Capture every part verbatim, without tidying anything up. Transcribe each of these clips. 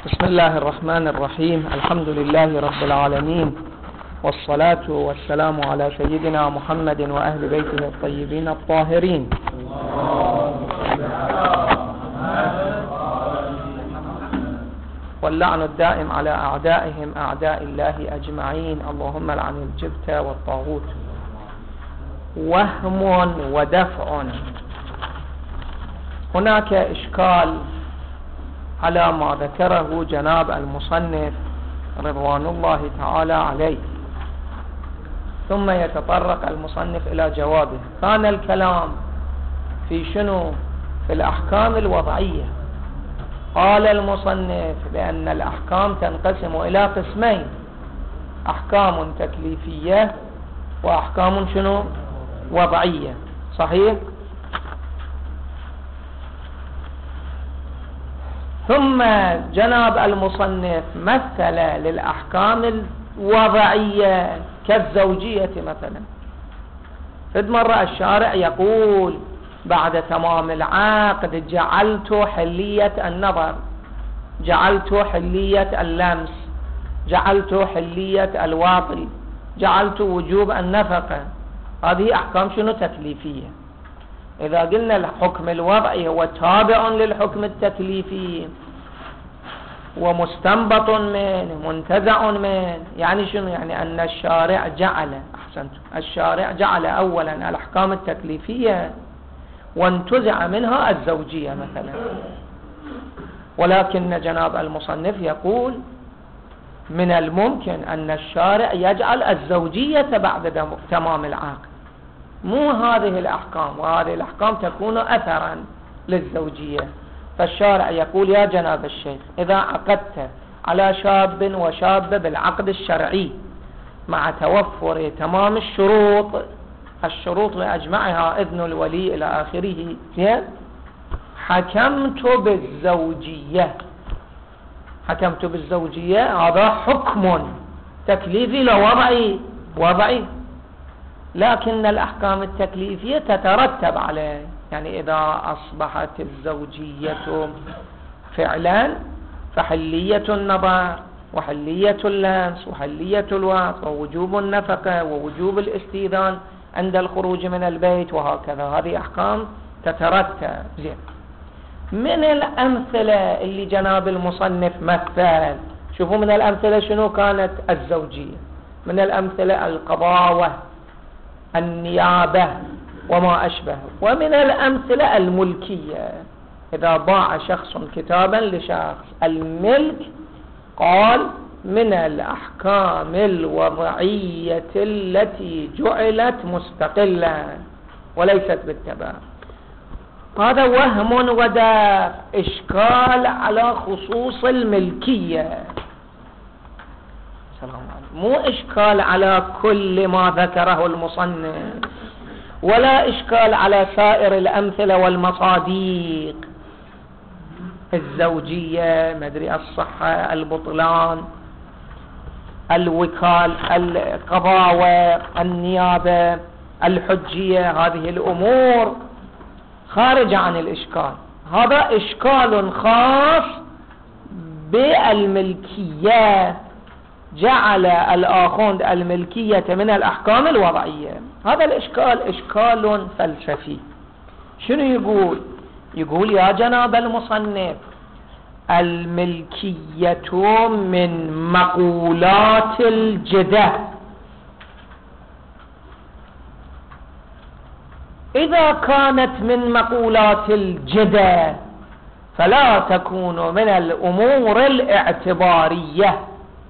بسم الله الرحمن الرحيم. الحمد لله رب العالمين، والصلاة والسلام على سيدنا محمد وأهل بيته الطيبين الطاهرين. واللعن الدائم على أعدائهم أعداء الله أجمعين. اللهم لعن الجبت والطاغوت. وهم ودفع. هناك إشكال على ما ذكره جناب المصنف رضوان الله تعالى عليه، ثم يتطرق المصنف إلى جوابه. كان الكلام في شنو؟ في الأحكام الوضعية. قال المصنف بأن الأحكام تنقسم إلى قسمين: أحكام تكليفية وأحكام شنو؟ وضعية. صحيح؟ ثم جناب المصنف مثل للأحكام الوضعية كالزوجية مثلا. فد مرة الشارع يقول بعد تمام العقد جعلت حلية النظر، جعلت حلية اللمس، جعلت حلية الواطي، جعلت وجوب النفقة. هذه أحكام شنو؟ تكليفية. إذا قلنا الحكم الوضعي هو تابع للحكم التكليفي ومستنبط منه منتزع منه، يعني شنو؟ يعني أن الشارع جعل أحسنت الشارع جعل أولا الأحكام التكليفية وانتزع منها الزوجية مثلا. ولكن جناب المصنف يقول من الممكن أن الشارع يجعل الزوجية بعد تمام العقد، مو هذه الأحكام، وهذه الأحكام تكون أثرا للزوجية. فالشارع يقول يا جناب الشيخ، إذا عقدت على شاب وشاب بالعقد الشرعي مع توفر تمام الشروط، الشروط لأجمعها إذن الولي إلى آخره، حكمت بالزوجية. حكمت بالزوجية هذا حكم تكليفي لا وضعي؟ وضعي. لكن الأحكام التكليفية تترتب عليه. يعني إذا أصبحت الزوجية فعلا فحلية النظر وحلية اللمس وحلية الوقت ووجوب النفقة ووجوب الاستئذان عند الخروج من البيت وهكذا. هذه أحكام تترتب. زين. من الأمثلة اللي جناب المصنف مثل، شوفوا من الأمثلة شنو كانت؟ الزوجية. من الأمثلة القضاوة، النيابة وما أشبه. ومن الأمثلة الملكية، إذا باع شخص كتابا لشخص، الملك قال من الأحكام الوضعية التي جعلت مستقلة وليست بالتبع. هذا وهم ودافع، إشكال على خصوص الملكية. سلام عليكم. مو إشكال على كل ما ذكره المصنف، ولا إشكال على سائر الأمثلة والمصاديق. الزوجية، مدري الصحة، البطلان، الوكال، القضاوة، النيابة، الحجية، هذه الأمور خارجة عن الإشكال. هذا إشكال خاص بالملكية، جعل الآخوند الملكية من الأحكام الوضعية. هذا الإشكال إشكال فلسفي. شنو يقول؟ يقول يا جناب المصنف الملكية من مقولات الجدة. إذا كانت من مقولات الجدة فلا تكون من الأمور الاعتبارية.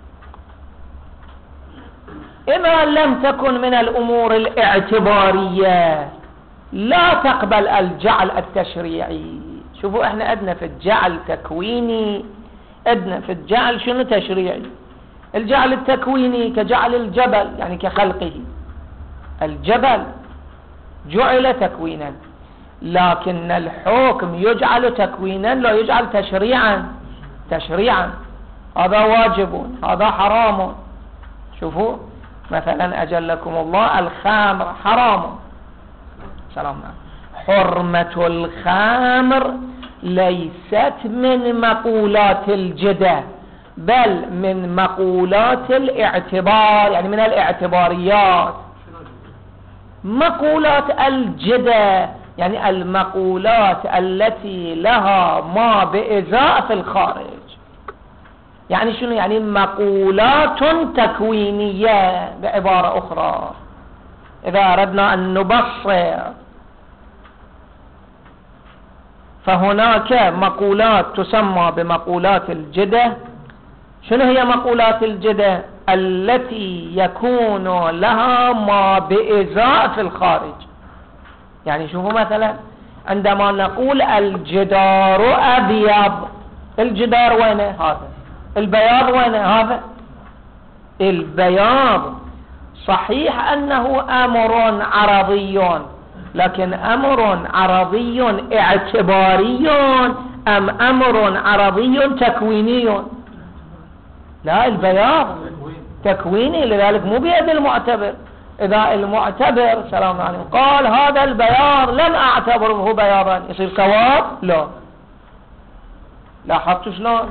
إذا لم تكن من الأمور الاعتبارية لا تقبل الجعل التشريعي. شوفوا احنا أدنى في الجعل تكويني، أدنى في الجعل شنو؟ تشريعي. الجعل التكويني كجعل الجبل، يعني كخلقه. الجبل جعل تكوينا، لكن الحكم يجعل تكوينا لا يجعل تشريعا. تشريعا هذا واجب، هذا حرام. شوفوا مثلا أجلكم الله الخمر حرام. سلام. حرمة الخمر ليست من مقولات الجدة بل من مقولات الاعتبار، يعني من الاعتباريات. مقولات الجدة يعني المقولات التي لها ما بإزاء في الخارج. يعني شنو؟ يعني مقولات تكوينية. بعبارة أخرى إذا أردنا أن نبصر فهناك مقولات تسمى بمقولات الجدة. شنو هي مقولات الجدة؟ التي يكون لها ما بإزاء في الخارج. يعني شوفوا مثلا عندما نقول الجدار أبيض، الجدار وين هذا؟ البياض وين هذا؟ البياض صحيح أنه أمر عرضي، لكن أمر عرضي اعتباري أم أمر عرضي تكويني؟ لا، البياض تكويني، لذلك مو بيد المعتبر. إذا المعتبر سلام عليكم قال هذا البياض لم أعتبره بياضا، يصير سواد؟ لا. لاحظتوا شلون؟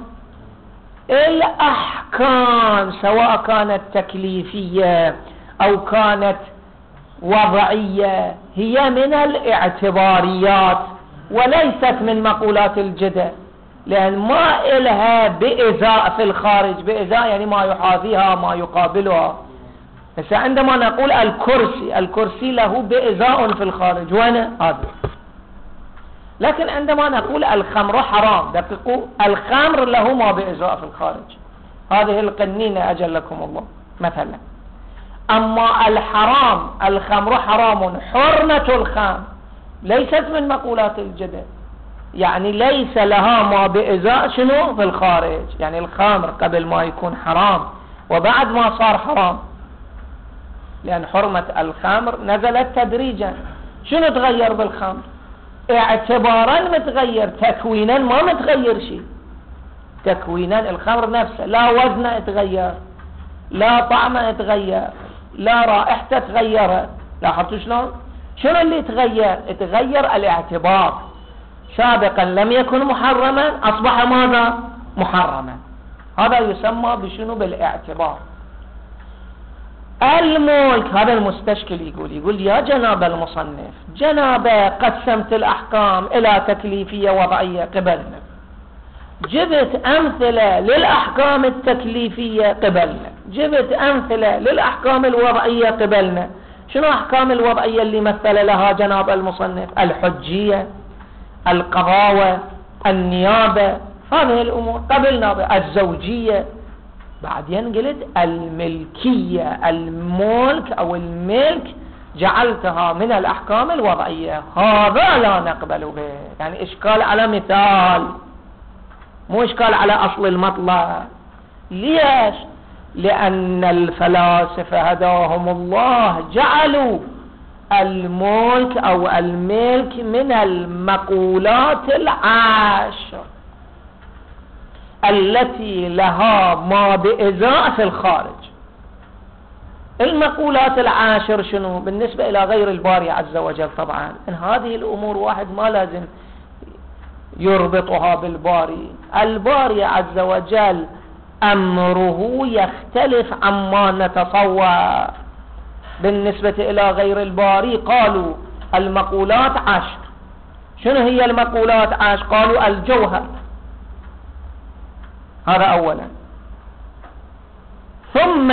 الأحكام سواء كانت تكليفية أو كانت وضعية هي من الاعتباريات وليست من مقولات الجدة، لأن ما إلها بإزاء في الخارج. بإزاء يعني ما يحاذيها ما يقابلها. بس عندما نقول الكرسي، الكرسي له بإزاء في الخارج، وين هذا؟ لكن عندما نقول الخمر حرام، دقيقوا، الخمر له ما بإزاء في الخارج، هذه القنينة أجلكم الله مثلا. أما الحرام، الخمر حرام، حرمة الخمر ليست من مقولات الجدل، يعني ليس لها ما بإزاء شنو في الخارج. يعني الخمر قبل ما يكون حرام وبعد ما صار حرام، لأن حرمة الخمر نزلت تدريجا. شنو تغير بالخمر؟ اعتبارا متغير، تكوينا ما متغير شيء. تكوينا الخمر نفسه لا وزنه اتغير، لا طعمه اتغير، لا رائحته تغيرت. لاحظتوا شلون؟ شنو اللي تغير؟ اتغير الاعتبار. سابقا لم يكن محرما اصبح ماذا؟ محرما. هذا يسمى بشنو؟ بالاعتبار. الملك، هذا المستشكل يقول يقول يا جناب المصنف، جنابه قسمت الأحكام إلى تكليفية وضعية قبلنا، جبت أمثلة للأحكام التكليفية قبلنا، جبت أمثلة للأحكام الوضعية قبلنا. شنو أحكام الوضعية اللي مثل لها جناب المصنف؟ الحجية، القضاوة، النيابة، هذه الأمور قبلنا. الزوجية، بعدين قلت الملكية، الملك أو الملك جعلتها من الأحكام الوضعية، هذا لا نقبل به. يعني إشكال على مثال، مو إشكال على أصل المطلب. ليش؟ لأن الفلاسفة هداهم الله جعلوا الملك أو الملك من المقولات العاشر التي لها ما بإزاء في الخارج. المقولات العاشر شنو؟ بالنسبة إلى غير الباري عز وجل طبعا إن هذه الأمور واحد ما لازم يربطها بالباري. الباري عز وجل أمره يختلف عما نتصور. بالنسبة إلى غير الباري قالوا المقولات عشر. شنو هي المقولات عشر؟ قالوا الجوهر، هذا أولا، ثم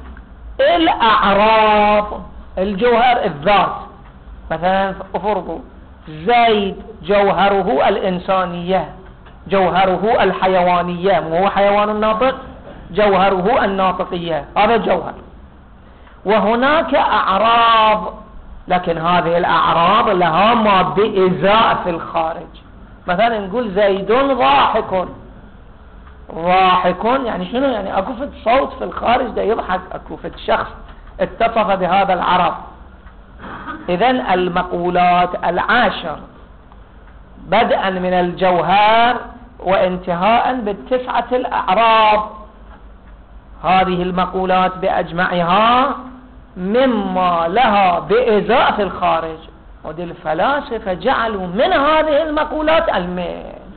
الأعراض، الجوهر الذات، مثلا افرضوا زيد جوهره الإنسانية، جوهره الحيوانية، مو هو حيوان الناطق، جوهره الناطقية، هذا جوهر. وهناك أعراض، لكن هذه الأعراض لها ما بإزاء في الخارج. مثلا نقول زيد ضاحك، ضاحك يعني شنو؟ يعني اكو فد صوت في الخارج ده يضحك، اكو فد شخص اتصف بهذا العرض. اذن المقولات العاشر بدءا من الجوهر وانتهاء بالتسعة الأعراض، هذه المقولات بأجمعها مما لها بإزاء في الخارج. ودي الفلاسفة جعلوا من هذه المقولات الميل.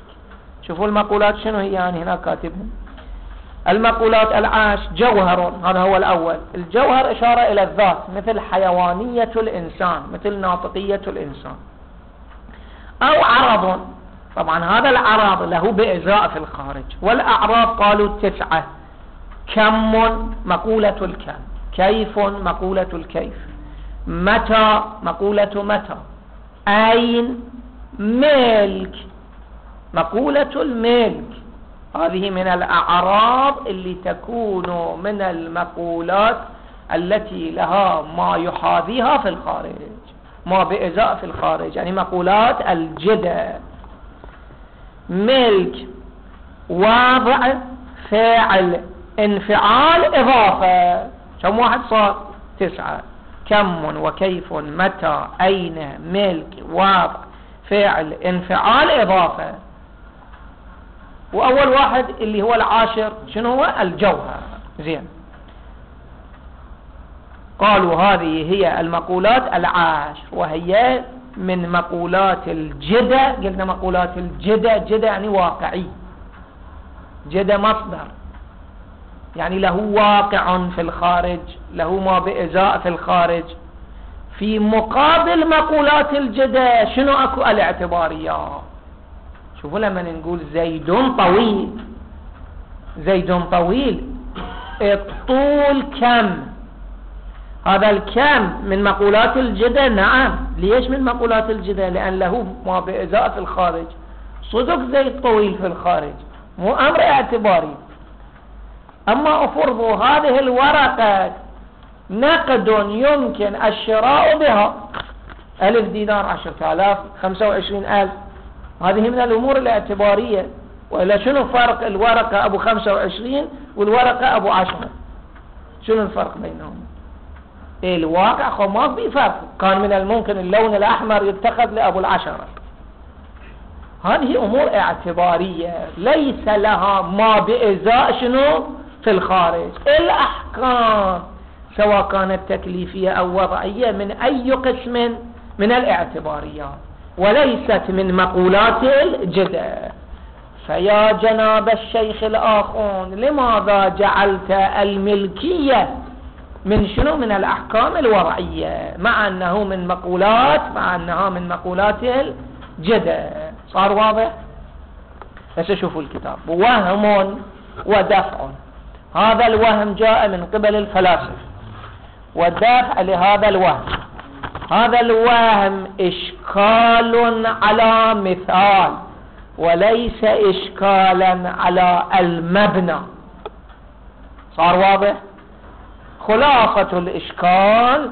شوفوا المقولات شنو هي، يعني هنا كاتبهم. المقولات العاش جوهر، هذا هو الأول. الجوهر إشارة إلى الذات، مثل حيوانية الإنسان، مثل ناطقية الإنسان. أو عرض، طبعا هذا العرض له بإزاء في الخارج. والأعراض قالوا تسعة: كم مقولة الكم، كيف مقولة الكيف، متى مقولة متى، أين، ملك مقولة الملك. هذه من الأعراض اللي تكون من المقولات التي لها ما يحاذيها في الخارج، ما بإزاء في الخارج، يعني مقولات الجدة. ملك، وضع، فاعل، انفعال، إضافة. كم واحد صار؟ تسعة: كم وكيف متى أين ملك وضع فاعل انفعال إضافة. وأول واحد اللي هو العاشر شنو هو؟ الجوهر. زين، قالوا هذه هي المقولات العاشر، وهي من مقولات الجدة. قلنا مقولات الجدة، جدة يعني واقعي، جدة مصدر يعني له واقع في الخارج، له ما بإزاء في الخارج. في مقابل مقولات الجدة شنو اكو؟ الاعتباريات. شوفوا لما نقول زيد طويل، زيد طويل، الطول كم، هذا الكم من مقولات الجدة. نعم، ليش من مقولات الجدة؟ لأن له ما بإزاء في الخارج. صدق زيد طويل في الخارج، مو أمر اعتباري. أما أفرضوا هذه الورقة نقد يمكن الشراء بها، ألف دينار، عشرة آلاف، خمسة وعشرين ألف، هذه من الأمور الاعتبارية. وإلا شنو فرق الورقة أبو خمسة وعشرين والورقة أبو عشرة؟ شنو الفرق بينهم؟ الواقع خو ما في فرق. كان من الممكن اللون الأحمر يتخذ لأبو العشرة. هذه أمور اعتبارية ليس لها ما بإزاء شنو في الخارج. الأحكام سواء كانت تكليفية أو وضعية من أي قسم من الاعتباريات، وليست من مقولات الجدة. فيا جناب الشيخ الآخون، لماذا جعلت الملكية من شنو؟ من الأحكام الوضعية، مع أنه من مقولات مع أنها من مقولات الجدة. صار واضح؟ بس شوفوا الكتاب. وهم ودفع، هذا الوهم جاء من قبل الفلاسفة، والدافع لهذا الوهم، هذا الوهم إشكال على مثال وليس إشكالا على المبنى. صار واضح؟ خلاصة الإشكال: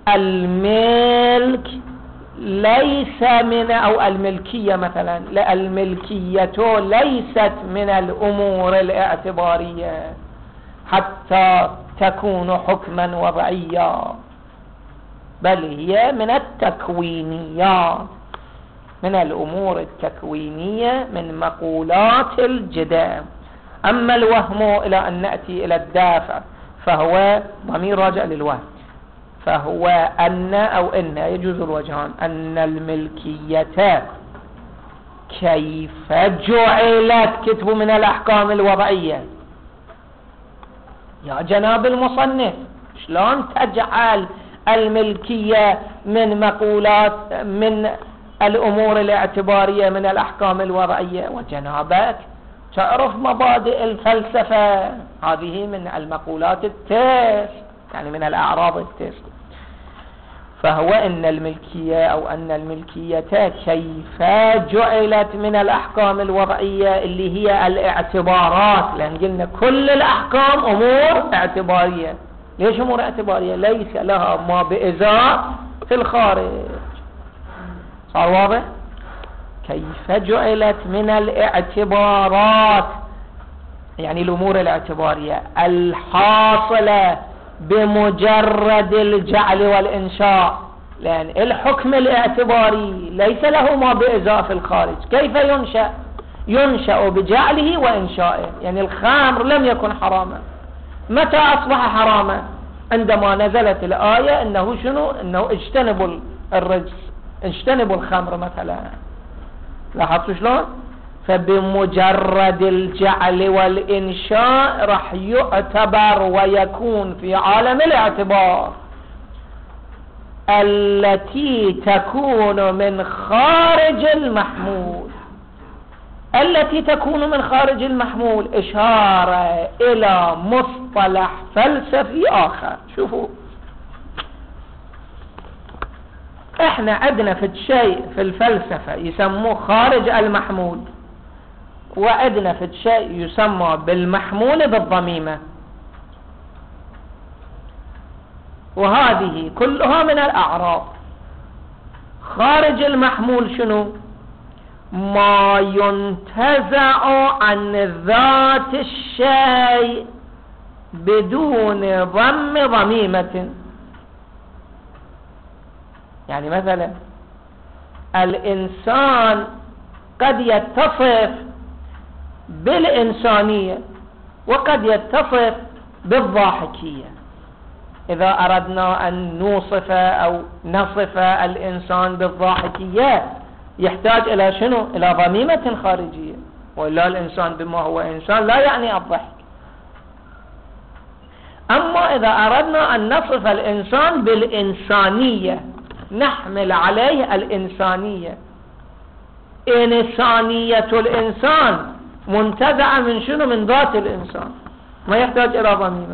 الملك ليس من، أو الملكية مثلا، لا، الملكية ليست من الأمور الاعتبارية حتى تكون حكما وضعيا، بل هي من التكوينيات، من الأمور التكوينية، من مقولات الجدة. أما الوهم، إلى أن نأتي إلى الدافع، فهو ضمير راجع للوهم، فهو أن أو إن، يجوز الوجهان. أن الملكية كيف جعلت، كتبوا من الأحكام الوضعية. يا جناب المصنف، شلون تجعل الملكية من مقولات من الأمور الاعتبارية من الأحكام الوضعية؟ وجنابك تعرف مبادئ الفلسفة، هذه من المقولات التس، يعني من الأعراض التس. فهو أن الملكية أو أن الملكية كيف جعلت من الأحكام الوضعية اللي هي الاعتبارات، لأن قلنا كل الأحكام أمور اعتبارية. ليش أمور اعتبارية؟ ليس لها ما بإزاء في الخارج. صار واضح؟ كيف جعلت من الاعتبارات، يعني الأمور الاعتبارية الحاصلة بمجرد الجعل والإنشاء، لأن الحكم الاعتباري ليس له ما بإزاء في الخارج. كيف ينشأ؟ ينشأ بجعله وإنشائه. يعني الخمر لم يكن حراما، متى أصبح حراما؟ عندما نزلت الآية أنه شنو؟ أنه اجتنبوا الرجس، اجتنبوا الخمر مثلا. لاحظتوا شلون؟ فبمجرد الجعل والإنشاء راح يعتبر ويكون في عالم الاعتبار التي تكون من خارج المحمول. التي تكون من خارج المحمول إشارة إلى مصطلح فلسفي آخر. شوفوا، احنا عندنا في الشيء في الفلسفة يسموه خارج المحمول، وعندنا في الشيء يسمى بالمحمول بالضميمة، وهذه كلها من الأعراض. خارج المحمول شنو؟ ما ينتزع عن ذات الشيء بدون ضم ضميمة. يعني مثلا الإنسان قد يتصف بالإنسانية وقد يتصف بالضاحكية. إذا أردنا أن نوصف أو نصف الإنسان بالضاحكية يحتاج إلى شنو؟ إلى ضميمة خارجية، وإلا الإنسان بما هو إنسان لا يعني الضحك. أما إذا أردنا أن نصف الإنسان بالإنسانية نحمل عليه الإنسانية. إنسانية الإنسان منتزعة من شنو؟ من ذات الإنسان، ما يحتاج إلى ضميمة.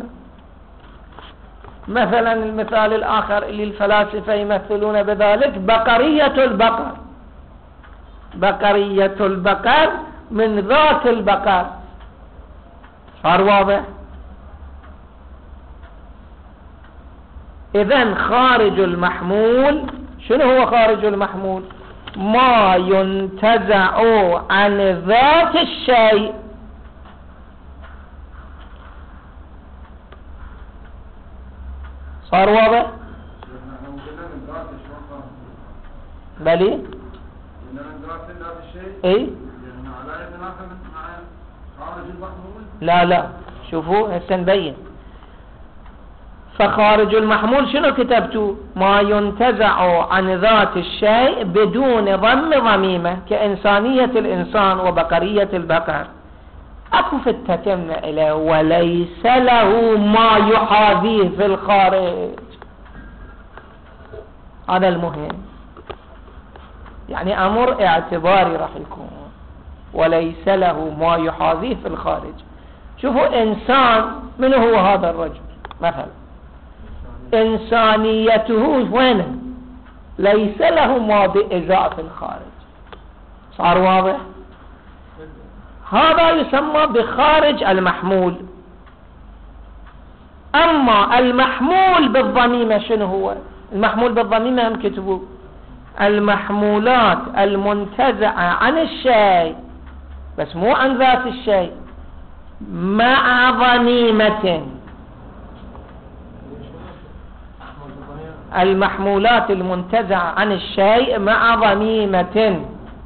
مثلا المثال الآخر اللي الفلاسفة يمثلون بذلك بقرية البقر. بقرية البقر من ذات البقر. صار واضح؟ إذن خارج المحمول شنو هو خارج المحمول؟ ما ينتزع عن ذات الشيء صار واضح؟ بلي اي لا لا شوفوا هسه نبين. فخارج المحمول شنو كتبتوا؟ ما ينتزع عن ذات الشيء بدون ضم ضميمة، كإنسانية الإنسان وبقرية البقر. أكو في التتمة إليه وليس له ما يحاذيه في الخارج. هذا المهم، يعني أمر اعتباري راح يكون وليس له ما يحاذيه في الخارج. شوفوا إنسان، من هو هذا الرجل مثلا؟ إنسانيته وينه؟ ليس له ما بإزاء في الخارج. صار واضح؟ هذا يسمى بخارج المحمول. أما المحمول بالضميمة شنو هو؟ المحمول بالضميمة هم كتبوا المحمولات المنتزعة عن الشيء بس مو عن ذات الشيء مع ضميمة. المحمولات المنتزعة عن الشيء مع ضميمة.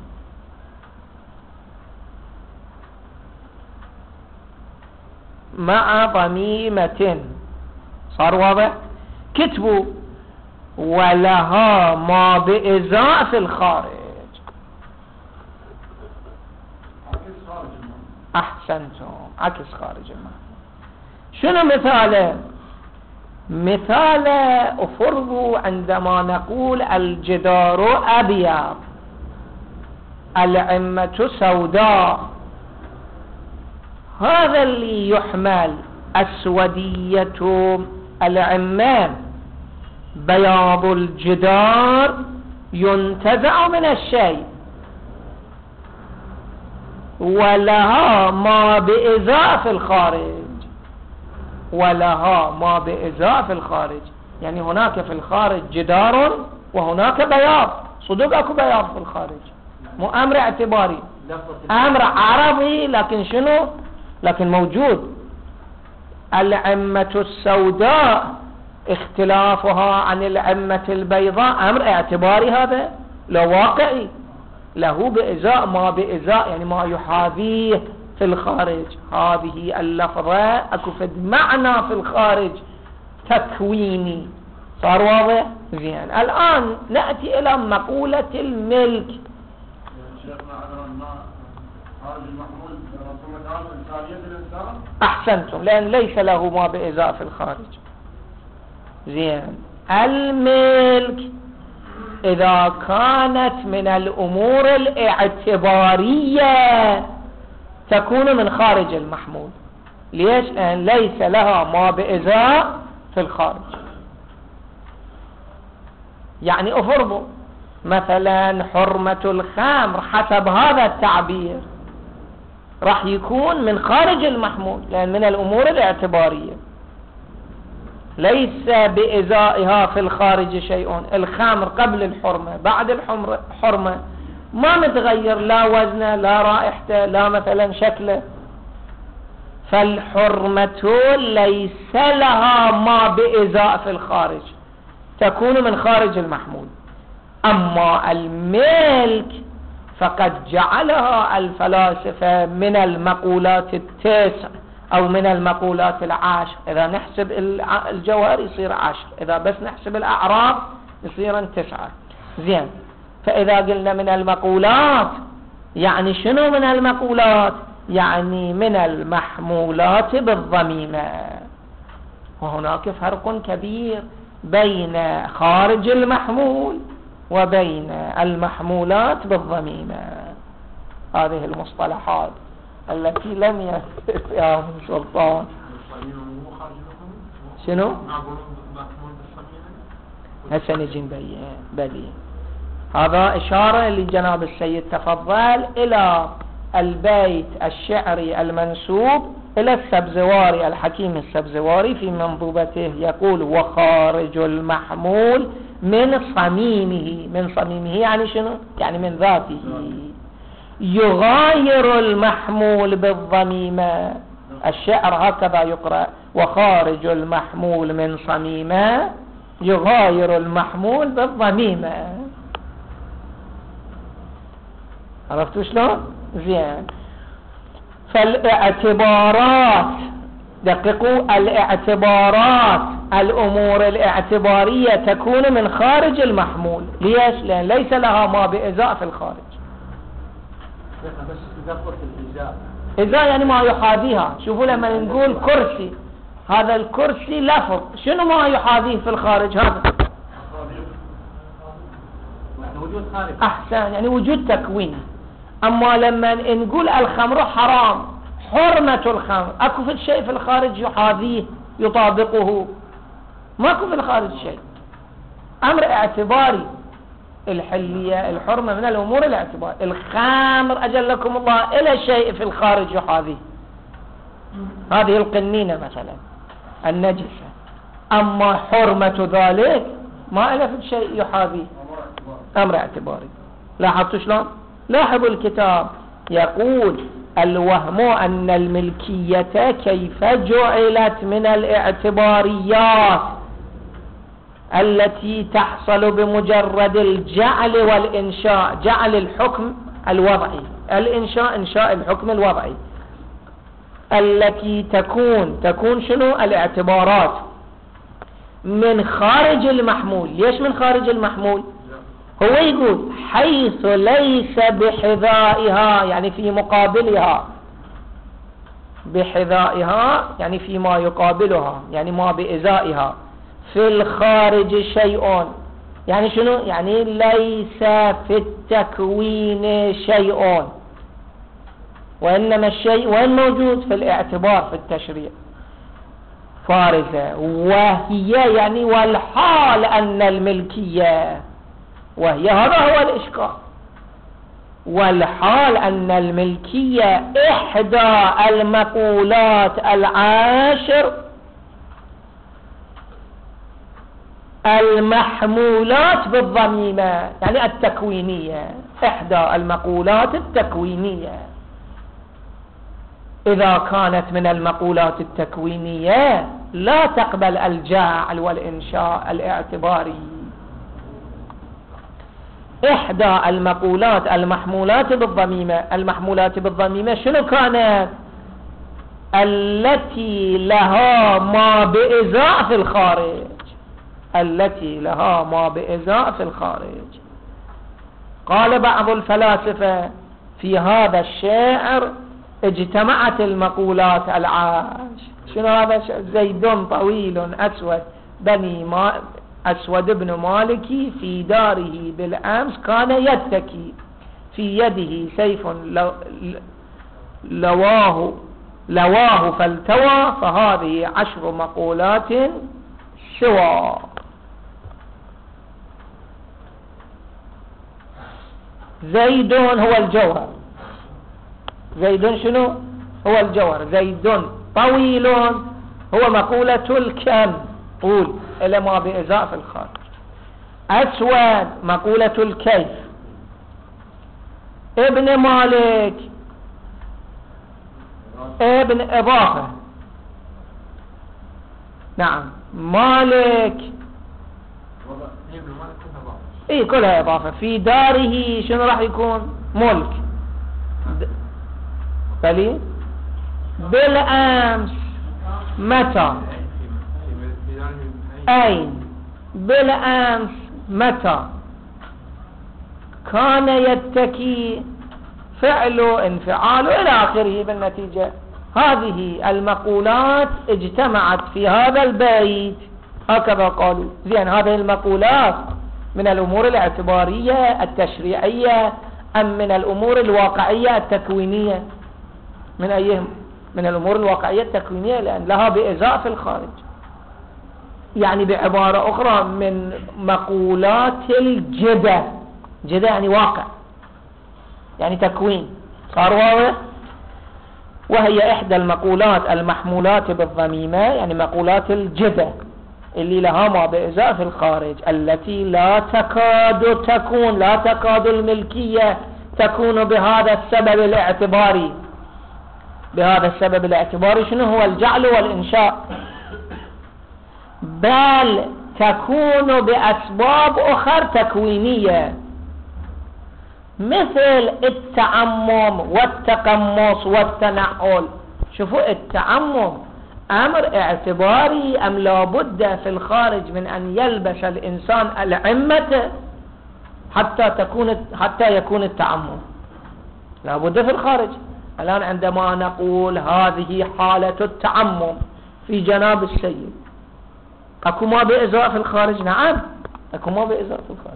مع ضميمة. صار واضح؟ كتبوا ولها ما بإزاء في الخارج. أحسنتم، عكس خارج المحمول. شنو مثاله؟ مثال أفرضوا عندما نقول الجدار أبيض، العمة سوداء، هذا اللي يحمل أسودية العمة، بياض الجدار ينتزع من الشيء ولها ما بإزاء في الخارج. ولها ما بإزاء في الخارج، يعني هناك في الخارج جدار وهناك بياض. صدق اكو بياض في الخارج، مو امر اعتباري، امر عربي، لكن شنو؟ لكن موجود. العمة السوداء اختلافها عن العمة البيضاء امر اعتباري، هذا لا واقعي، له بإزاء ما بإزاء، يعني ما يحاذيه في الخارج. هذه اللفظة اكو فد معنى في الخارج تكويني. صار واضح؟ زين. الآن نأتي إلى مقولة الملك. أحسنتم، لأن ليس له ما بإزاء في الخارج. زين. الملك إذا كانت من الأمور الاعتبارية تكون من خارج المحمول. ليش؟ لأن ليس لها ما بإزاء في الخارج. يعني أفرضوا مثلا حرمة الخمر حسب هذا التعبير راح يكون من خارج المحمول، لأن من الأمور الاعتبارية ليس بإزائها في الخارج شيء. الخمر قبل الحرمة بعد الحرمة ما متغير، لا وزنه لا رائحته لا مثلا شكله، فالحرمة ليس لها ما بإزاء في الخارج، تكون من خارج المحمول. أما الملك فقد جعلها الفلاسفة من المقولات التسع أو من المقولات العشر. إذا نحسب الجوهر يصير عشر، إذا بس نحسب الأعراض يصير تسعة. زين. فإذا قلنا من المقولات يعني شنو من المقولات؟ يعني من المحمولات بالضميمة. وهناك فرق كبير بين خارج المحمول وبين المحمولات بالضميمة. هذه المصطلحات التي لم يستطيعها من سلطان. شنو؟ هسه نجي نبين بلي. هذا إشارة لجناب السيد تفضل إلى البيت الشعري المنسوب إلى السبزواري، الحكيم السبزواري في منظومته يقول: وخارج المحمول من صميمه. من صميمه يعني شنو؟ يعني من ذاته. يغاير المحمول بالضميمة. الشعر هكذا يقرأ: وخارج المحمول من صميمه يغاير المحمول بالضميمة. عرفتوا شلون؟ زين. فالاعتبارات، دققوا، الاعتبارات الأمور الاعتبارية تكون من خارج المحمول. ليش؟ لأن ليس لها ما بإزاء في الخارج. بس إذا قلت الإزاء، إزاء يعني ما يحاذيها. شوفوا لما نقول كرسي، هذا الكرسي لفظ، شنو ما يحاذيه في الخارج؟ هذا وجود خارج. أحسن، يعني وجود تكويني. أما لما نقول الخمر حرام، حرمة الخمر، أكو في الشيء في الخارج يحاذيه يطابقه؟ ماكو في الخارج شيء، أمر اعتباري. الحلية الحرمة من الأمور الاعتبارية. الخمر أجلكم الله إلى شيء في الخارج يحاذيه، هذه القنينة مثلا النجسة. أما حرمة ذلك ما إلى في شيء يحاذيه، أمر اعتباري. لاحظتوا شلون؟ لاحظوا الكتاب يقول: الوهم أن الملكية كيف جعلت من الاعتباريات التي تحصل بمجرد الجعل والإنشاء. جعل الحكم الوضعي، الإنشاء إنشاء الحكم الوضعي، التي تكون تكون شنو؟ الاعتبارات من خارج المحمول. ليش من خارج المحمول؟ هو يقول حيث ليس بحذائها، يعني في مقابلها، بحذائها يعني فيما يقابلها، يعني ما بإزائها، في الخارج شيء. يعني شنو؟ يعني ليس في التكوين شيء، وإنما الشيء وين موجود؟ في الاعتبار، في التشريع. فارزة. وهي يعني والحال أن الملكية، وهي هذا هو الإشكال، والحال أن الملكية إحدى المقولات العاشر المحمولات بالضميمة، يعني التكوينية، إحدى المقولات التكوينية. إذا كانت من المقولات التكوينية لا تقبل الجعل والإنشاء الاعتباري. إحدى المقولات المحمولات بالضميمة. المحمولات بالضميمة شنو كانت؟ التي لها ما بإزاء في الخارج، التي لها ما بإزاء في الخارج. قال بعض الفلاسفة في هذا الشعر اجتمعت المقولات العاش. شنو هذا؟ زيد طويل أسود بني ما أسود بن مالكي في داره بالأمس كان يتكي في يده سيف لو لواه لواه فالتوى فهذه عشر مقولات سوى. زيد هو الجوهر. زيد شنو هو الجوهر؟ زيد طويل هو مقولة الكم، قول إلى ما بإزاء في الخارج. أسود مقولة الكيف. ابن مالك ابن إضافة. نعم مالك اي كلها إضافة. في داره شنو راح يكون؟ ملك. بلي بالأمس متى؟ أين؟ بالأمس متى؟ كان يتكي فعل انفعال إلى آخره بالنتيجة. هذه المقولات اجتمعت في هذا البيت هكذا قالوا. زين هذه المقولات من الأمور الاعتبارية التشريعية أم من الأمور الواقعية التكوينية؟ من أيهم؟ من الأمور الواقعية التكوينية، لأن لها بإزاء في الخارج. يعني بعبارة أخرى من مقولات الجدة. جدة يعني واقع، يعني تكوين. صار واضح؟ وهي إحدى المقولات المحمولات بالضميمة، يعني مقولات الجدة اللي لها ما بإزاء في الخارج، التي لا تكاد تكون لا تكاد الملكية تكون بهذا السبب الاعتباري. بهذا السبب الاعتباري شنو هو؟ الجعل والإنشاء. بل تكون بأسباب أخرى تكوينية، مثل التعمم والتقمص والتنعل. شوفوا التعمم أمر اعتباري أم لابد في الخارج من أن يلبس الإنسان العمة حتى تكون حتى يكون التعمم؟ لابد في الخارج. الآن عندما نقول هذه حالة التعمم في جناب السيد، أكو ما بإزاء في الخارج؟ نعم أكو ما بإزاء في الخارج.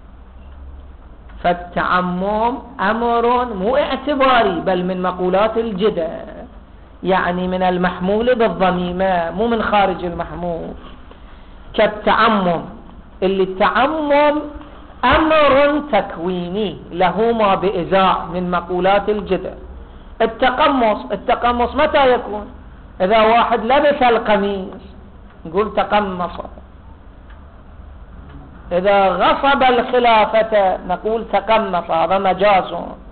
فالتعمم أمر مو اعتباري بل من مقولات الجدة، يعني من المحمول بالضميمة مو من خارج المحمول. كالتعمم اللي التعمم أمر تكويني له ما بإزاء من مقولات الجدة. التقمص التقمص متى يكون؟ إذا واحد لبس القميص نقول تقمص. إذا غصب الخلافة نقول تقمص، هذا مجاز.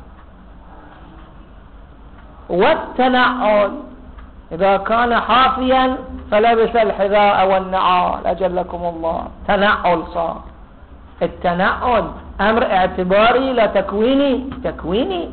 والتنعل إذا كان حافيا فلبس الحذاء والنعال أجلكم الله، تنعل صار. التنعل أمر اعتباري لا تكويني. تكويني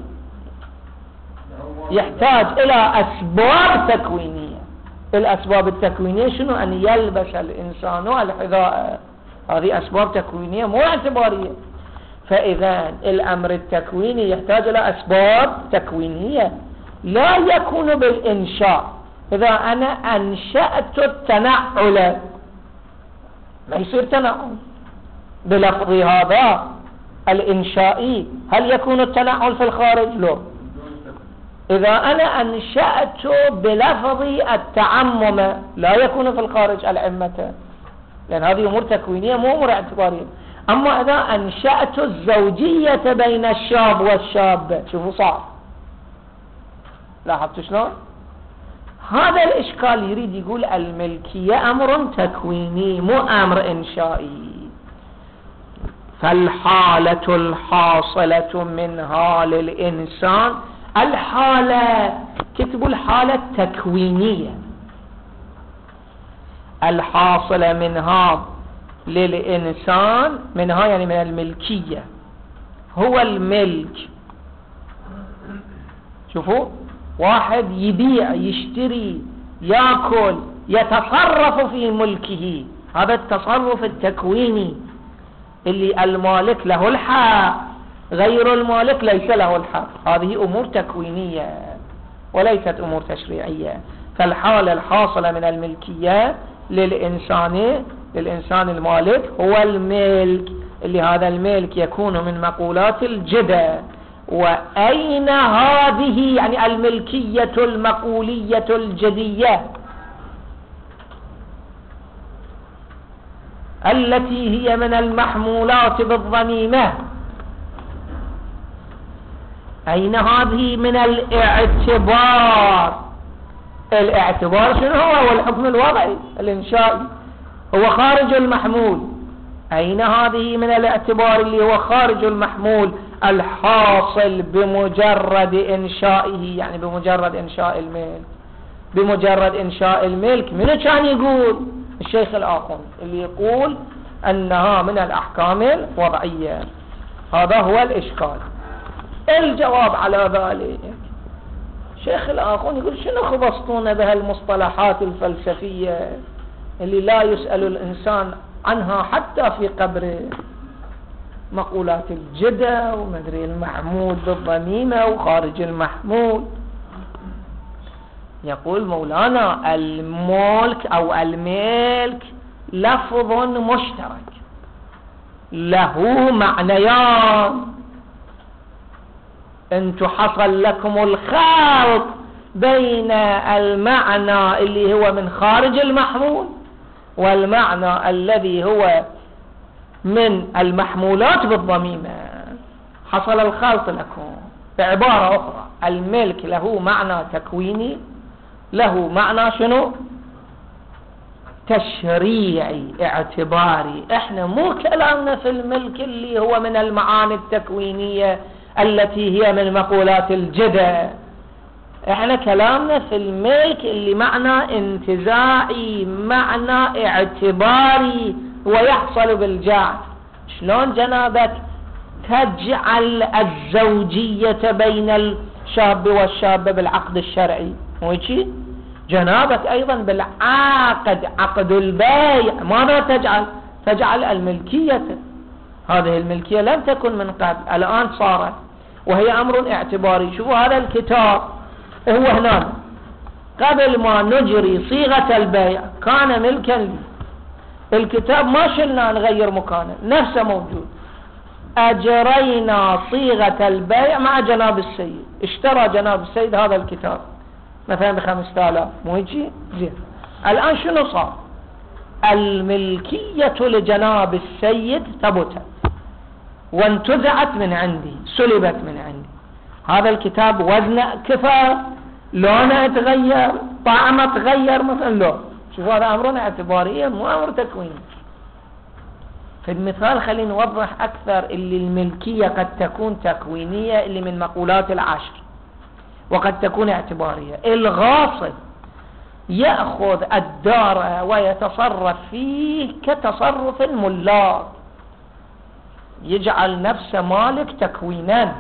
يحتاج إلى أسباب تكوينية. الأسباب التكوينية شنو؟ أن يلبس الإنسان الحذاء، هذه أسباب تكوينية مو اعتبارية. فإذا الأمر التكويني يحتاج إلى أسباب تكوينية، لا يكون بالإنشاء. إذا أنا أنشأت التنعل ما يصير تنعل بلفظ هذا الإنشائي. هل يكون التنعل في الخارج؟ لا. إذا أنا أنشأت بلفظ التعمم لا يكون في الخارج العمة، لأن هذه أمور تكوينية مو أمور اعتبارية. أما إذا أنشأت الزوجية بين الشاب والشاب شوفوا صار. لاحظتوا شلون؟ هذا الإشكال يريد يقول الملكية أمر تكويني مو أمر إنشائي. فالحالة الحاصلة منها للإنسان الحالة، كتبوا الحالة التكوينية، الحاصلة منها للإنسان، منها يعني من الملكية، هو الملك. شوفوا واحد يبيع يشتري يأكل يتصرف في ملكه، هذا التصرف التكويني اللي المالك له الحق غير المالك ليس له الحق. هذه أمور تكوينية وليست أمور تشريعية. فالحالة الحاصلة من الملكية للإنسان للإنسان المالك هو الملك، اللي هذا الملك يكون من مقولات الجدة. وأين هذه يعني الملكية المقولية الجدية التي هي من المحمولات بالضميمة؟ أين هذه من الاعتبار؟ الاعتبار شنو هو؟ هو الحكم الوضعي الإنشائي، هو خارج المحمول. أين هذه من الاعتبار اللي هو خارج المحمول الحاصل بمجرد إنشائه، يعني بمجرد إنشاء الملك؟ بمجرد إنشاء الملك من كان يقول؟ الشيخ الآخوندي اللي يقول أنها من الأحكام الوضعية. هذا هو الإشكال. الجواب على ذلك شيخ الآخوندي يقول شنو خبصتون بها المصطلحات الفلسفية اللي لا يسأل الإنسان عنها حتى في قبره؟ مقولات الجدة ومدري المحمول بالضميمة وخارج المحمول. يقول مولانا الملك أو الملك لفظ مشترك له معنيان. انتو حصل لكم الخلط بين المعنى اللي هو من خارج المحمول والمعنى الذي هو من المحمولات بالضميمة. حصل الخلط لكم. بعبارة أخرى الملك له معنى تكويني، له معنى شنو؟ تشريعي اعتباري. احنا مو كلامنا في الملك اللي هو من المعاني التكوينية التي هي من مقولات الجدة. احنا كلامنا في الملك اللي معنى انتزاعي، معنى اعتباري ويحصل بالجعل. شلون جنابك تجعل الزوجية بين الشاب والشابة بالعقد الشرعي؟ مو هيك؟ جنابك ايضا بالعقد، عقد البيع، ماذا تجعل؟ تجعل الملكية. هذه الملكية لم تكن من قبل، الآن صارت، وهي أمر اعتباري. شوفوا هذا الكتاب هو هنا قبل ما نجري صيغة البيع كان ملكا لي. الكتاب ما شلنا نغير مكانه، نفسه موجود. أجرينا صيغة البيع مع جناب السيد، اشترى جناب السيد هذا الكتاب مثلا بخمسة آلاف، مو هيجي؟ زين. الآن شنو صار؟ الملكية لجناب السيد ثبتت وانتزعت من عندي، سلبت من عندي. هذا الكتاب وزنه كفى، لونه تغير، طعمه تغير مثلا، لو شوفوا هذا أمر اعتباري مو أمر تكويني. في المثال خلينا نوضح أكثر اللي الملكية قد تكون تكوينية اللي من مقولات العشر، وقد تكون اعتبارية. الغاصب يأخذ الدار ويتصرف فيه كتصرف الملاك، يجعل نفسه مالك تكوينا،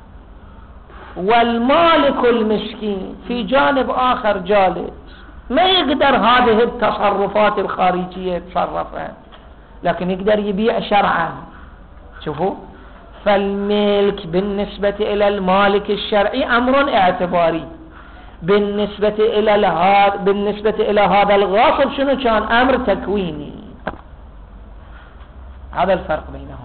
والمالك المسكين في جانب آخر جالس ما يقدر هذه التصرفات الخارجية يتصرفها، لكن يقدر يبيع شرعا. شوفوا، فالملك بالنسبة إلى المالك الشرعي أمر اعتباري، بالنسبة إلى الهاد بالنسبة إلى هذا الغاصب شنو كان؟ أمر تكويني. هذا الفرق بينهما.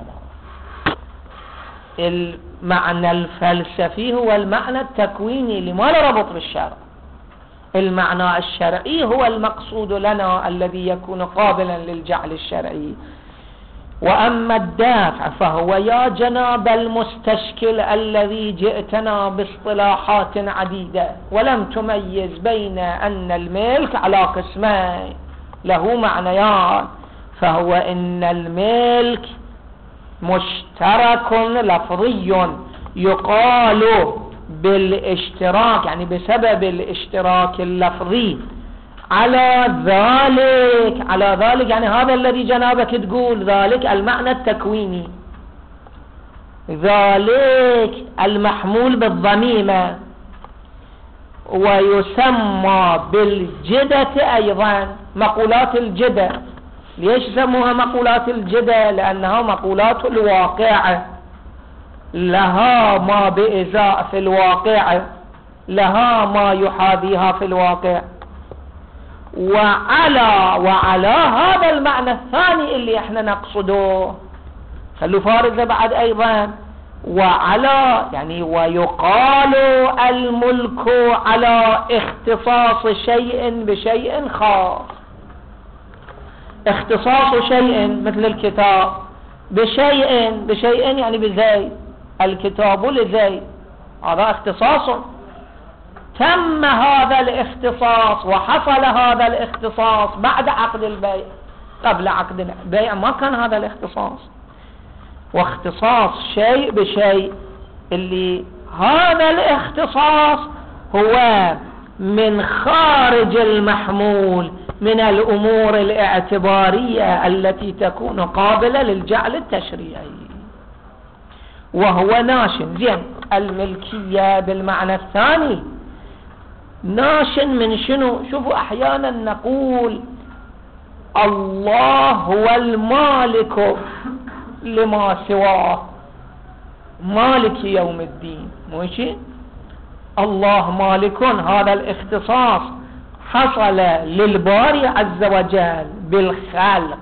المعنى الفلسفي هو المعنى التكويني اللي ما له ربط بالشرع. المعنى الشرعي هو المقصود لنا الذي يكون قابلا للجعل الشرعي. وأما الدافع فهو يا جناب المستشكل الذي جئتنا باصطلاحات عديدة ولم تميز بين أن الملك على قسمين له معنيان، فهو إن الملك مشترك لفظي يقال بالاشتراك، يعني بسبب الاشتراك اللفظي على ذلك على ذلك يعني هذا الذي جنابك تقول، ذلك المعنى التكويني، ذلك المحمول بالضميمة، ويسمى بالجدة أيضا مقولات الجدة. ليش سموها مقولات الجدة؟ لأنها مقولات الواقعة، لها ما بإزاء في الواقع، لها ما يحاذيها في الواقع. وعلى وعلى هذا المعنى الثاني اللي احنا نقصده، خلوا فارزة بعد ايضا، وعلى يعني ويقال الملك على اختصاص شيء بشيء خاص. اختصاص شيء مثل الكتاب بشيء بشيء يعني بزيد، الكتاب لزيد، هذا اختصاص. تم هذا الاختصاص وحصل هذا الاختصاص بعد عقد البيع، قبل عقد البيع ما كان هذا الاختصاص. واختصاص شيء بشيء، اللي هذا الاختصاص هو من خارج المحمول من الأمور الاعتبارية التي تكون قابلة للجعل التشريعي، وهو ناشن. زين، الملكية بالمعنى الثاني ناشن من شنو؟ شوفوا أحيانا نقول الله هو المالك لما سواه، مالك يوم الدين، ماشي؟ الله مالك، هذا الاختصاص حصل للباري عز وجل بالخلق.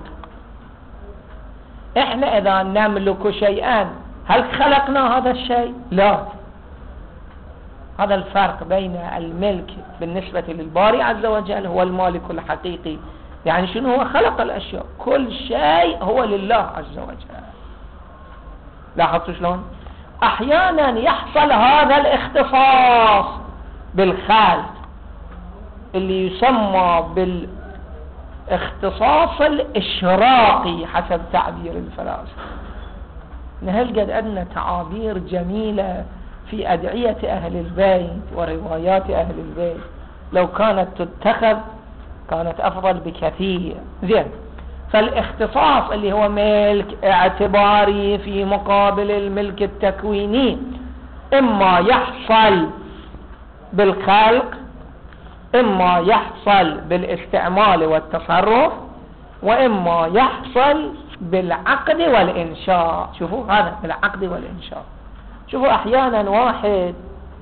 احنا اذا نملك شيئا هل خلقنا هذا الشيء؟ لا. هذا الفرق بين الملك بالنسبة للباري عز وجل، هو المالك الحقيقي، يعني شنو؟ هو خلق الاشياء، كل شيء هو لله عز وجل. لاحظتوا شلون؟ احيانا يحصل هذا الاختصاص بالخلق اللي يسمى بالاختصاص الاشراقي حسب تعبير الفلاسفة. نهلقد عندنا تعابير جميلة في أدعية أهل البيت وروايات أهل البيت، لو كانت تتخذ كانت أفضل بكثير. زين، فالاختصاص اللي هو ملك اعتباري في مقابل الملك التكويني، إما يحصل بالخلق، إما يحصل بالاستعمال والتصرف، وإما يحصل بالعقد والإنشاء. شوفوا هذا بالعقد والإنشاء. شوفوا أحيانا واحد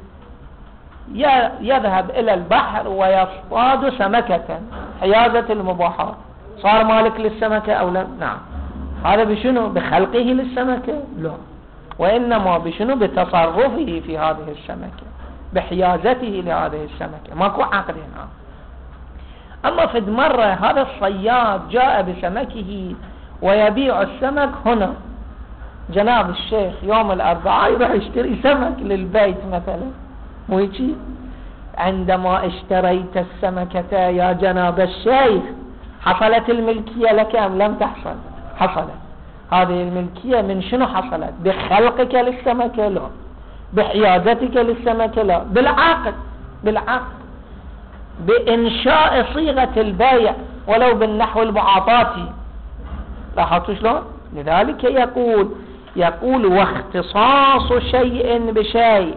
يذهب إلى البحر ويصطاد سمكة، حيازة المباحات، صار مالك للسمكة أو لا؟ نعم. هذا بشنو؟ بخلقه للسمكة؟ لا، وإنما بشنو؟ بتصرفه في هذه السمكة، بحيازته لهذه السمكة، ماكو عقد هنا. أما في مرة هذا الصياد جاء بسمكه ويبيع السمك هنا، جناب الشيخ يوم الأربعاء يروح يشتري سمك للبيت مثلا، مو هيك؟ عندما اشتريت السمكة يا جناب الشيخ حصلت الملكية لك أم لم تحصل؟ حصلت. هذه الملكية من شنو حصلت؟ بخلقك للسمكة؟ لا. بحيازتك للسمكة؟ لا. بالعقد، بالعقد، بإنشاء صيغة البيع ولو بالنحو المعاطاتي. لاحظتوا شلون؟ لذلك يقول يقول واختصاص شيء بشيء،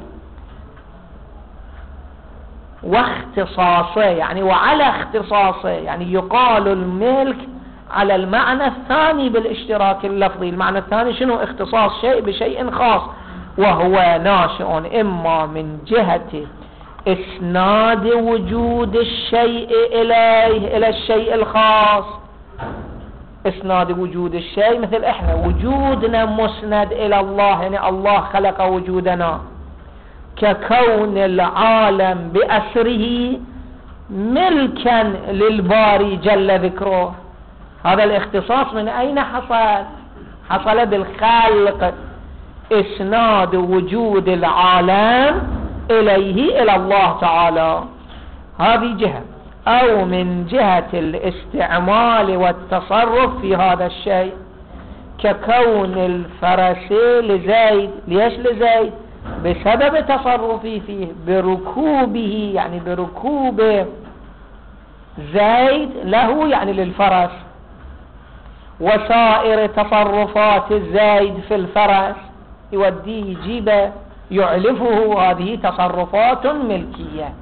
واختصاصه يعني وعلى اختصاصه، يعني يقال الملك على المعنى الثاني بالاشتراك اللفظي. المعنى الثاني شنو؟ اختصاص شيء بشيء خاص، وهو ناشئ إما من جهة إسناد وجود الشيء إليه إلى الشيء الخاص، إسناد وجود الشيء، مثل إحنا وجودنا مسند إلى الله، يعني الله خلق وجودنا، ككون العالم بأسره ملكا للباري جل ذكره. هذا الاختصاص من أين حصل؟ حصل بالخلق، إسناد وجود العالم إليه إلى الله تعالى، هذه جهة. أو من جهة الاستعمال والتصرف في هذا الشيء، ككون الفرس لزيد، ليش لزيد؟ بسبب تصرفي فيه، بركوبه، يعني بركوب زيد له يعني للفرس، وسائر تصرفات الزيد في الفرس يوديه يجيبه يعلفه، هذه تصرفات ملكية.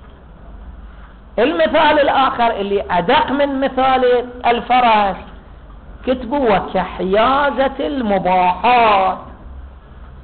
المثال الآخر اللي أدق من مثال الفرس كتبوا وكحيازة المباحات،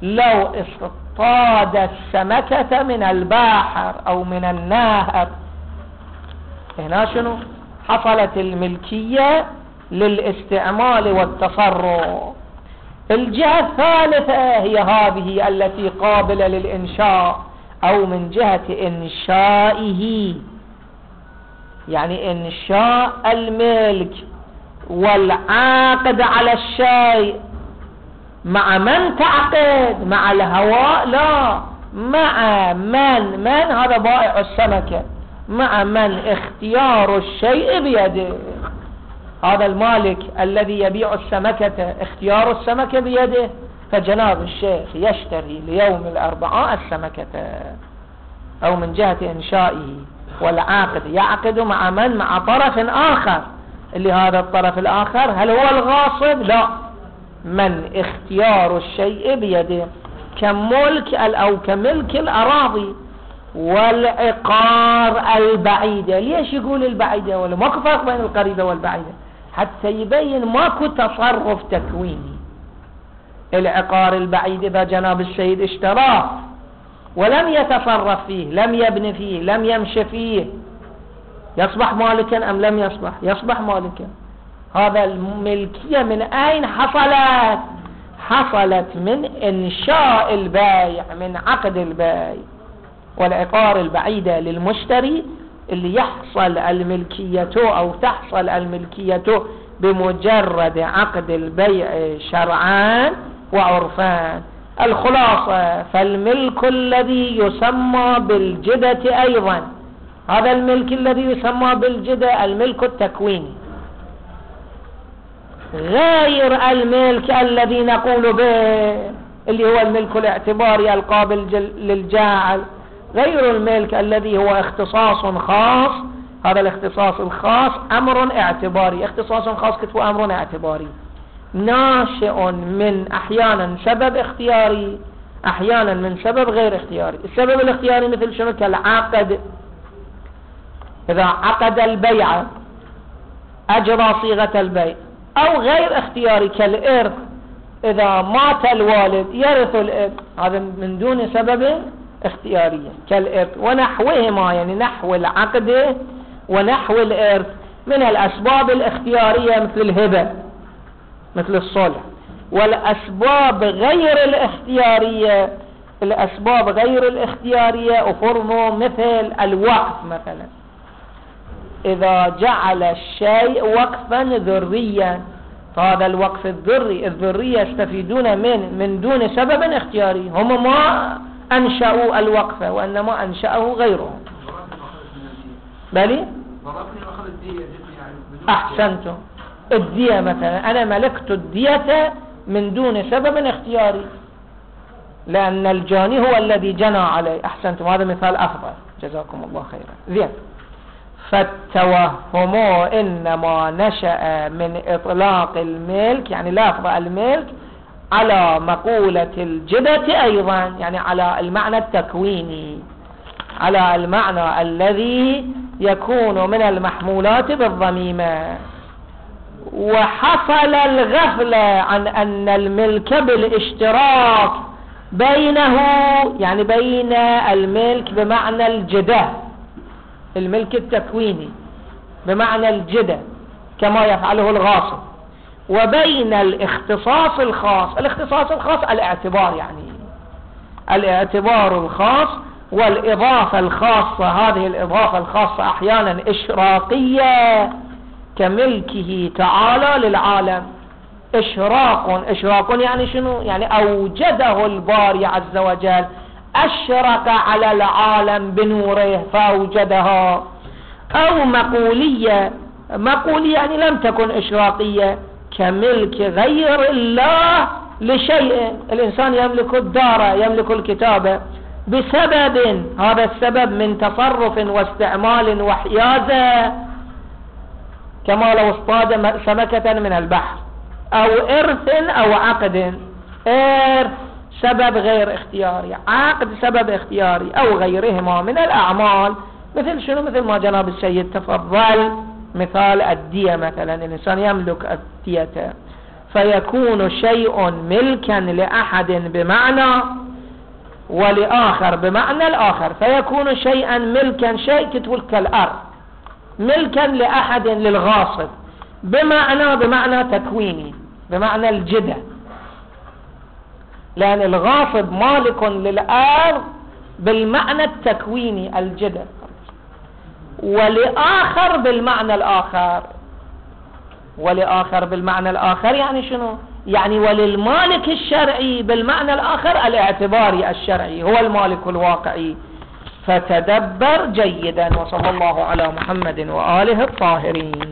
لو اصطاد السمكة من البحر أو من النهر، هنا شنو؟ حصلت الملكية للاستعمال والتصرف. الجهة الثالثة هي هذه التي قابلة للإنشاء، أو من جهة إنشائه، يعني إنشاء الملك والعقد على الشيء. مع من تعقد؟ مع الهواء؟ لا، مع من من هذا بائع السمكة، مع من اختيار الشيء بيده. هذا المالك الذي يبيع السمكة اختيار السمكة بيده، فجناب الشيخ يشتري ليوم الأربعاء السمكة، أو من جهة إنشائه والعقد يعقد مع من؟ مع طرف آخر، اللي هذا الطرف الآخر هل هو الغاصب؟ لا، من اختيار الشيء بيده، كملك أو كملك الأراضي والعقار البعيدة. ليش يقول البعيدة؟ ولا ماكو فرق بين القريبة والبعيدة؟ حتى يبين ماكو تصرف تكويني. العقار البعيد إذا جناب السيد اشتراه ولم يتصرف فيه، لم يبني فيه، لم يمشي فيه، يصبح مالكا أم لم يصبح؟ يصبح مالكا. هذا الملكية من أين حصلت؟ حصلت من إنشاء البيع، من عقد البيع. والعقار البعيدة للمشتري اللي يحصل الملكية أو تحصل الملكية بمجرد عقد البيع شرعان وعرفان. الخلاصة، فالملك الذي يسمى بالجدة أيضا، هذا الملك الذي يسمى بالجدة الملك التكويني، غير الملك الذي نقول به اللي هو الملك الاعتباري القابل للجاعل، غير الملك الذي هو اختصاص خاص. هذا الاختصاص الخاص أمر اعتباري، اختصاص خاص كتبه أمر اعتباري، ناشئ من أحيانا سبب اختياري، أحيانا من سبب غير اختياري. السبب الاختياري مثل شنو؟ كالعقد، إذا عقد البيع أجرى صيغة البيع، أو غير اختياري كالإرث، إذا مات الوالد يرث الإرث، هذا من دون سبب اختياري كالإرث. ونحوهما، يعني نحو العقد ونحو الإرث، من الأسباب الاختيارية مثل الهبة، مثل الصلح. والأسباب غير الاختيارية، الأسباب غير الاختيارية أفرضوا مثل الوقف مثلا، إذا جعل الشيء وقفا ذريا، فهذا الوقف الذري، الذرية يستفيدون من من دون سبب اختياري، هم ما أنشأوا الوقف وإنما أنشأه غيرهم. بلي أحسنتم. الدية مثلا، أنا ملكت الدية من دون سبب اختياري، لأن الجاني هو الذي جنى عليه. أحسنتم، هذا مثال أفضل، جزاكم الله خيرا. زين. فالتوهم إنما نشأ من إطلاق الملك، يعني لفظ الملك، على مقولة الجدة أيضا، يعني على المعنى التكويني، على المعنى الذي يكون من المحمولات بالضميمة. وحصل الغفلة عن أن الملك بالاشتراك بينه، يعني بين الملك بمعنى الجدة، الملك التكويني بمعنى الجدة كما يفعله الغاصب، وبين الاختصاص الخاص. الاختصاص الخاص الاعتبار، يعني الاعتبار الخاص والإضافة الخاصة. هذه الإضافة الخاصة أحيانا إشراقية كملكه تعالى للعالم. إشراق، إشراق يعني شنو؟ يعني أوجده الباري عز وجل، أشرق على العالم بنوره فأوجدها. أو مقولية، مقولية يعني لم تكن إشراقية، كملك غير الله لشيء. الإنسان يملك الدار، يملك الكتابة بسبب، هذا السبب من تصرف واستعمال وحيازة، كما لو اصطاد سمكة من البحر، أو إرث أو عقد. إرث سبب غير اختياري، عقد سبب اختياري، أو غيرهما من الأعمال. مثل شنو؟ مثل ما جناب السيد تفضل، مثال الدية مثلا، الإنسان يملك الدية. فيكون شيء ملكا لأحد بمعنى ولآخر بمعنى الآخر، فيكون شيئا ملكا، شيء تقول كالأرض ملكا لأحد للغاصب بمعنى بمعنى تكويني بمعنى الجدة، لأن الغاصب مالك للأرض بالمعنى التكويني الجدة، ولآخر بالمعنى الآخر. ولآخر بالمعنى الآخر يعني شنو؟ يعني وللمالك الشرعي بالمعنى الآخر الاعتباري الشرعي هو المالك الواقعي. فتدبر جيدا. وصلى الله على محمد وآله الطاهرين.